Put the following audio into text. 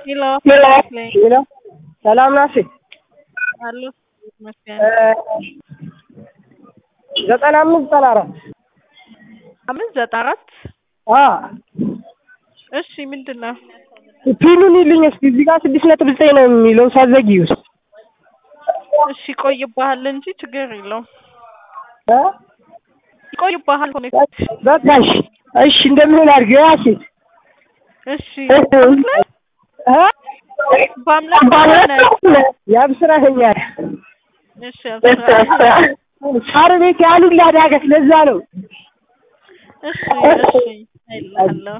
Hello. Hello. ሰላም ናችሁ? አሉ መስገን 9594 594 እሺ ምንድነው? ፒኑን ይልኝ እስኪ እዚህ ጋር 6.9 ነው የሚለው ሳዘጊው። እሺ ቆይባሃል እንጂ ችግር የለውም። ቆይባሃል ሆነ በቃሽ። እሺ እንደምን አድርገህ ያሲ እሺ በአምላክ ያብስራኸኛል። እሺ አብስራ ሳር ቤት ያሉላ ዳገት ለዛ ነው። እሺ እሺ አይልሃለሁ።